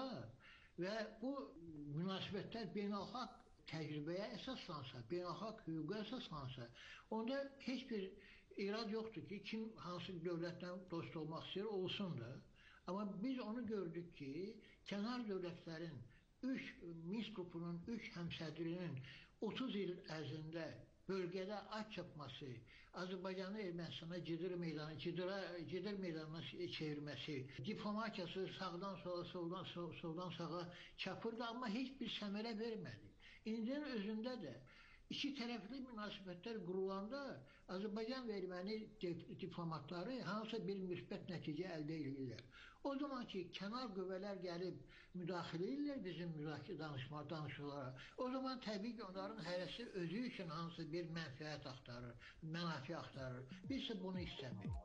və bu münasibətlər beynəlxalq təcrübəyə əsaslansa, beynəlxalq hüquqa əsaslansa, onda heç bir irad yoxdur ki, kim hansı dövlətlə dost olmaq istəyir, olsun da. Amma biz onu gördük ki, kənar dövlətlərin Minsk qrupunun 3 həmsədrinin 30 il ərzində bölgədə aç çapması, Azərbaycanı Ermənistana gedir meydanına çevirməsi, diplomatiyası sağdan sola, soldan sağa çapırdı, amma heç bir səmərə vermədi. İndinin özündə də iki tərəfli münasibətlər qurulanda Azərbaycan və erməni diplomatları hansısa bir müsbət nəticə əldə edirlər. O zaman ki, kənar qüvvələr gəlib müdaxilə edirlər bizim danışmalara. O zaman təbii ki, onların hərəsi özü üçün hansı bir mənfəət axtarır, mənafi axtarır. Biz isə bunu istəmirik.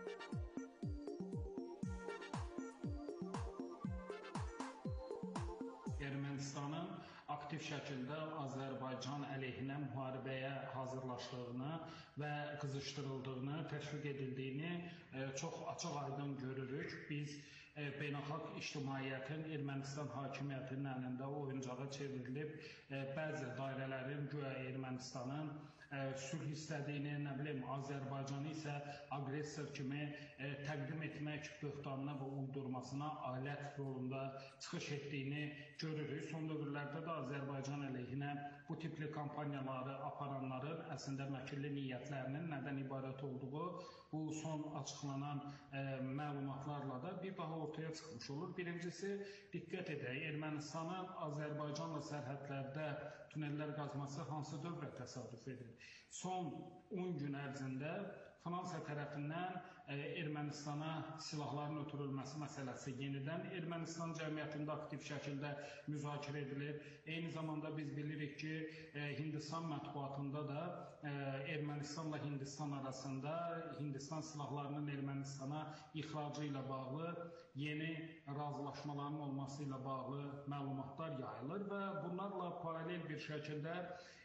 Ermənistanın aktiv şəkildə Azərbaycan əleyhinə müharibəyə hazırlaşdığını və qızışdırıldığını, təşviq edildiyini çox açıq-aydın görürük. Biz beynəlxalq ictimaiyyətin Ermənistan hakimiyyətinin əlində oyuncağa çevrilib, bəzi dairələrin güya Ermənistanın sülh istədiyini, nə bilim, Azərbaycanı isə aqressor kimi təqdim etmək böhtanına və uydurmasına alət rolunda çıxış etdiyini görürük. Son dövrlərdə də Azərbaycan əleyhinə bu tipli kampaniyaları aparanların əslində məkirli niyyətlərinin nədən ibarət olduğu bu son açıqlanan məlumatlarla da bir daha ortaya çıxmış olur. Birincisi, diqqət edək, Ermənistanın Azərbaycanla sərhədlərdə tunellər qazması hansı dövrə təsadüf edir? Son 10 gün ərzində Fransa tərəfindən Ermənistana silahların ötürülməsi məsələsi yenidən Ermənistan cəmiyyətində aktiv şəkildə müzakirə edilir. Eyni zamanda biz bilirik ki, Hindistan mətbuatında da Ermənistanla Hindistan arasında Hindistan silahlarının Ermənistana ixracı ilə bağlı yeni razılaşmaların olması ilə bağlı məlumatlar yayılır və bunlarla paralel bir şəkildə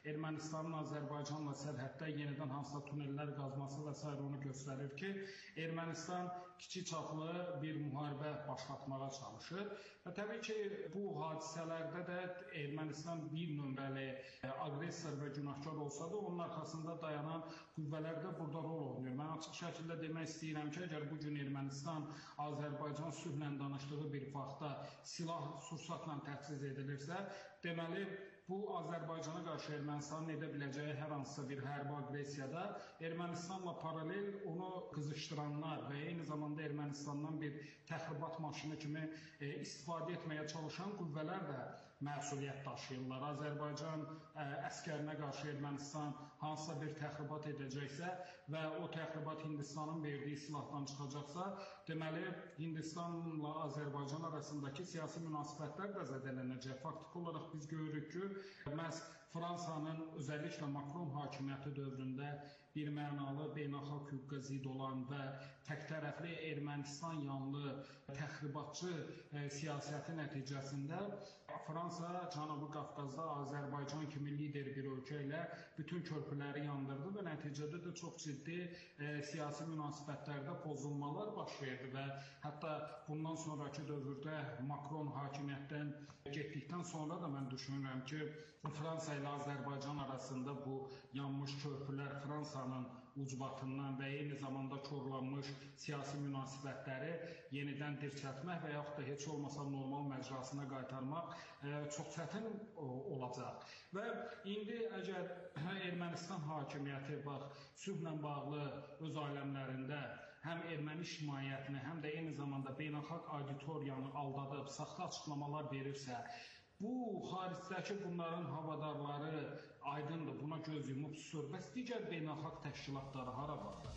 Ermənistanın Azərbaycanla sərhəddə yenidən hansısa tunellər qazması və s. onu göstərir ki, Ermənistan kiçik çaplı bir müharibə başlatmağa çalışır. Və təbii ki, bu hadisələrdə də Ermənistan bir nömrəli aqressor və günahkar olsa da, onun arxasında dayanan qüvvələr də burada rol oynayır. Mən açıq şəkildə demək istəyirəm ki, əgər bu gün Ermənistan Azərbaycan sülhlə danışdığı bir vaxtda silah-sursatla təchiz edilirsə, deməli, bu Azərbaycana qarşı Ermənistanın edə biləcəyi hər hansısa bir hərbi aqressiyada Ermənistanla paralel onu qızışdıranlar və eyni zamanda Ermənistandan bir təxribat maşını kimi istifadə etməyə çalışan qüvvələr də məsuliyyət daşıyırlar. Azərbaycan əskərinə qarşı Ermənistan hansısa bir təxribat edəcəksə və o təxribat Hindistanın verdiyi silahdan çıxacaqsa, deməli, Hindistanla Azərbaycan arasındakı siyasi münasibətlər də zədələnəcək. Faktiki olaraq biz görürük ki, məhz Fransanın özəlliklə Makron hakimiyyəti dövründə bir mənalı beynəlxalq hüquqa zidd olan və təktərəfli Ermənistan yanlı təxribatçı siyasəti nəticəsində Fransa Cənubi Qafqazda Azərbaycan kimi lider bir ölkə ilə bütün körpüləri yandırdı və nəticədə də çox ciddi siyasi münasibətlərdə pozulmalar baş verdi və hətta bundan sonraki dövrdə Makron hakimiyyətdən getdikdən sonra da mən düşünürəm ki, Fransa ilə Azərbaycan arasında bu yanmış körpülər Fransanın ucbatından və eyni zamanda korlanmış siyasi münasibətləri yenidən dirçəltmək və yaxud da heç olmasa normal məcrasına qaytarmaq çox çətin olacaq. Və indi əgər Ermənistan hakimiyyəti sülhlə bağlı öz aləmlərində həm erməni ictimaiyyətini, həm də eyni zamanda beynəlxalq auditoriyanı aldadıb, saxta açıqlamalar verirsə, bu xaricdəki bunların havadarları aydındır, buna göz yumub susur. Bəs digər beynəlxalq təşkilatları hara baxır?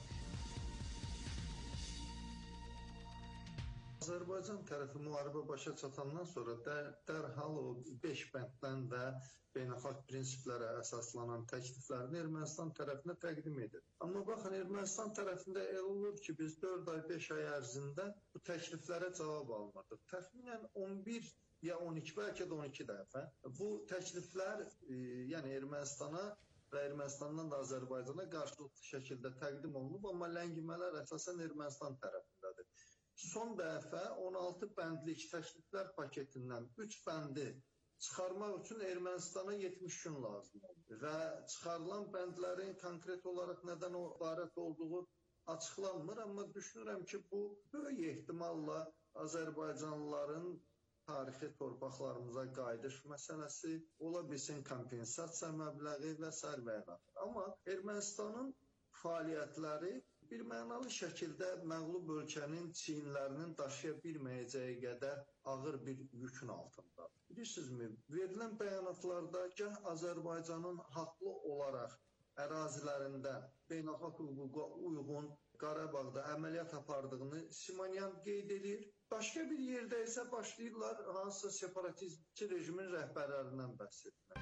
Azərbaycan tərəfi müharibə başa çatandan sonra dərhal o 5 bənddən və beynəlxalq prinsiplərə əsaslanan təkliflərini Ermənistan tərəfinə təqdim edir. Amma baxın, Ermənistan tərəfində elə olur ki, biz 4 ay, 5 ay ərzində bu təkliflərə cavab almadıq. Təxminən 11 ya 12, bəlkə də 12 dəfə bu təkliflər yəni Ermənistana və Ermənistandan da Azərbaycana qarşılıqlı şəkildə təqdim olunub, amma ləngimələr əsasən Ermənistan tərəfindədir. Son dəfə 16 bəndlik təkliflər paketindən 3 bəndi çıxarmaq üçün Ermənistana 70 gün lazım oldu və çıxarılan bəndlərin konkret olaraq nədən ibarət olduğu açıqlanmır, amma düşünürəm ki, bu böyük ehtimalla Azərbaycanlıların tarixi torpaqlarımıza qayıdış məsələsi, ola bilsin kompensasiya məbləği və s. Amma Ermənistanın fəaliyyətləri bir mənalı şəkildə məğlub ölkənin çiyinlərinin daşıya bilməyəcəyi qədər ağır bir yükün altındadır. Bilirsinizmi, verilən bəyanatlarda gah Azərbaycanın haqlı olaraq ərazilərində beynəlxalq hüquqa uyğun Qarabağda əməliyyat apardığını Simonyan qeyd edir. Başqa bir yerdə isə başlayırlar hansısa separatistçi rejimin rəhbərlərindən bəhs etmək.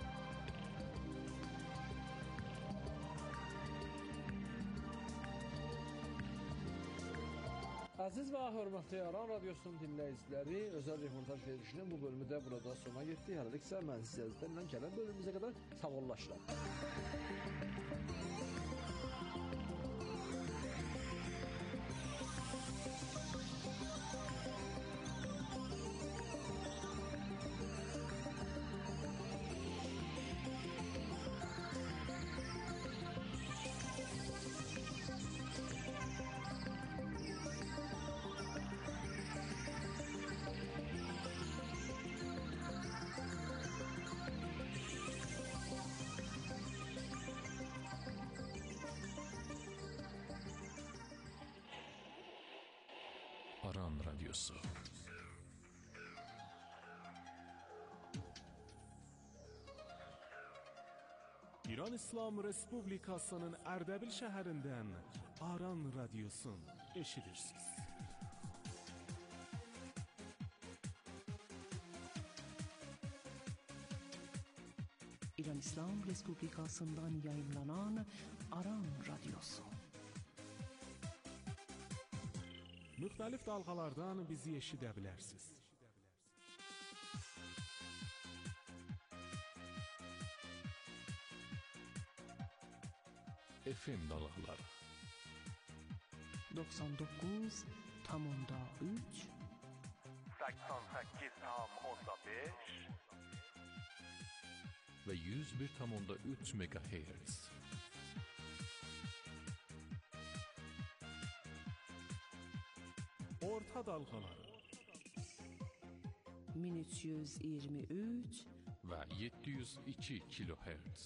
Əziz və hörmətli Aran Radiosunun dinləyiciləri, özəl reportaj verilişinin bu bölümü də burada sona getdi. Hələliksə mən sizlərlə gələn bölümümüzə qədər sağollaşıram. Aran Radyosu. İran İslam Respublikasının Ərdəbil şəhərindən Aran Radyosun eşidirsiniz. İran İslam Respublikasından yayınlanan Aran Radyosu. Müxtəlif dalğalardan bizi eşidə bilərsiniz. FM dalğaları 99,3 88,5 və 101,3 MHz. Orta dalğaları 1323 və 702 kHz.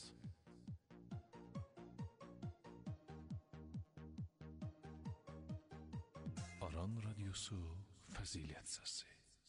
Aran Radyosu Fəzilət Səsi.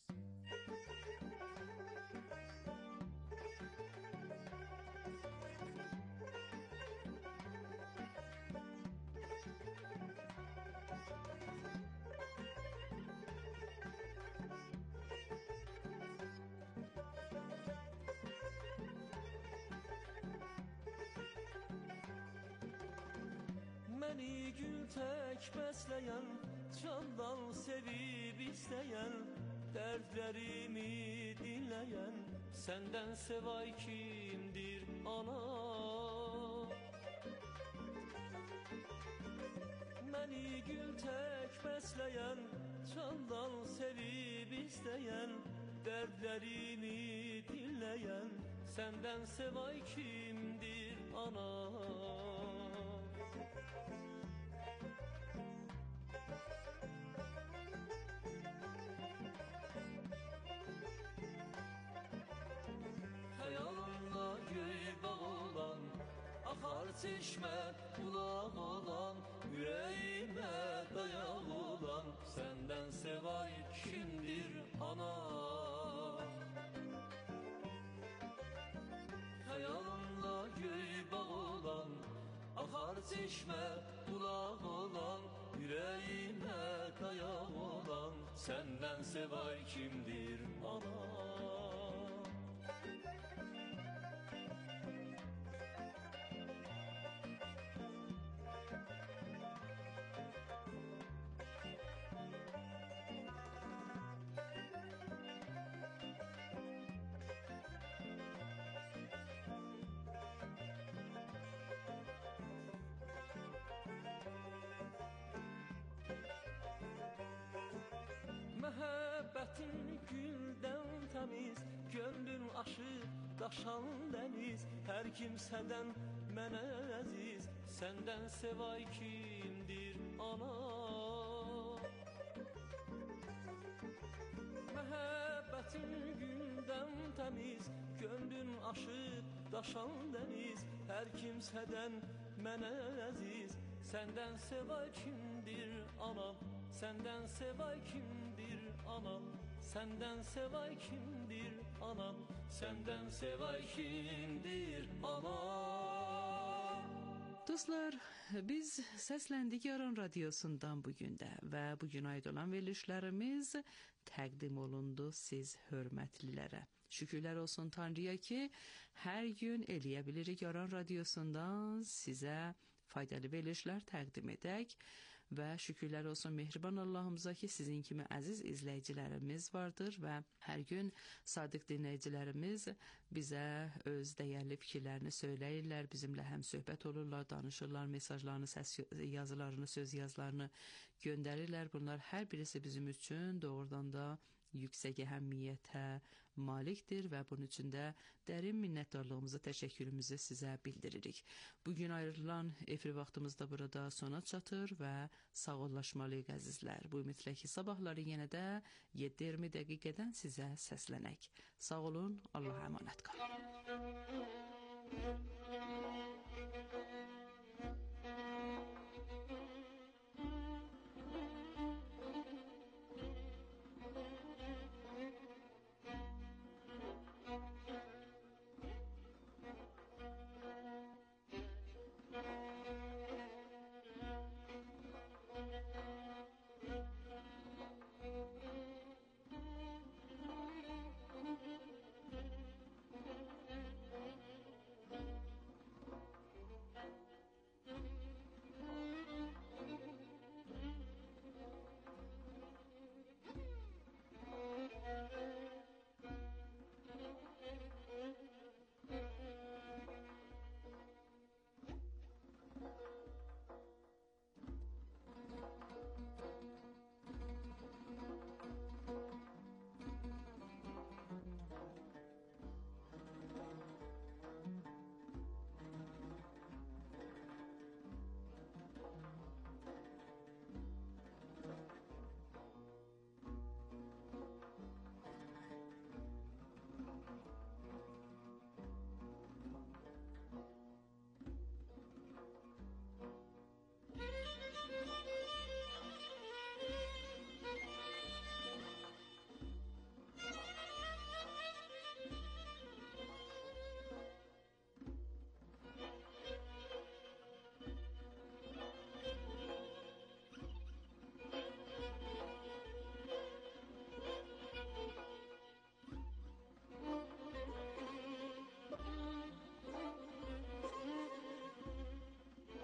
Məni gül tək bəsləyən, candan sevib istəyən, dərdlərimi dinləyən, səndən sevay kimdir ana? Məni gül tək bəsləyən, candan sevib istəyən, dərdlərimi dinləyən, səndən sevay kimdir ana? Çeşmə bulaq olan, ürəyimə dayaq olan, səndən sevay kimdir ana? Xəyalımda göy bağ olan, axar çeşmə bulaq olan, ürəyimə dayaq olan, səndən sevay kimdir ana? Məhəbbətin güldən təmiz, gönlün aşıb daşan dəniz, hər kimsədən mənə əziz, səndən sevay kimdir ana? Məhəbbətin güldən təmiz, gönlün aşıb daşan dəniz, hər kimsədən mənə əziz, səndən sevay kimdir anam? Səndən sevay kimdir anam? Səndən sevay kimdir anam? Səndən sevay kimdir anam? Dostlar, biz səsləndik Aran Radiosundan bugün də və bugün aid olan verilişlərimiz təqdim olundu siz hörmətlilərə. Şükürlər olsun Tanrıya ki, hər gün eləyə bilirik Aran Radiosundan sizə faydalı verilişlər təqdim edək. Və şükürlər olsun mehriban Allahımıza ki, sizin kimi əziz izləyicilərimiz vardır və hər gün sadiq dinləyicilərimiz bizə öz dəyərli fikirlərini söyləyirlər, bizimlə həm söhbət olurlar, danışırlar, mesajlarını, səs yazılarını, söz yazılarını göndərirlər. Bunlar hər birisi bizim üçün doğrudan da yüksək əhəmiyyətə malikdir və bunun üçün də dərin minnətdarlığımızı, təşəkkürümüzü sizə bildiririk. Bugün ayrılan efir vaxtımız da burada sona çatır və sağollaşmalıyıq əzizlər. Bu ümidlə ki, sabahları yenə də 7-20 dəqiqədən sizə səslənək. Sağ olun, Allaha əmanət qalın.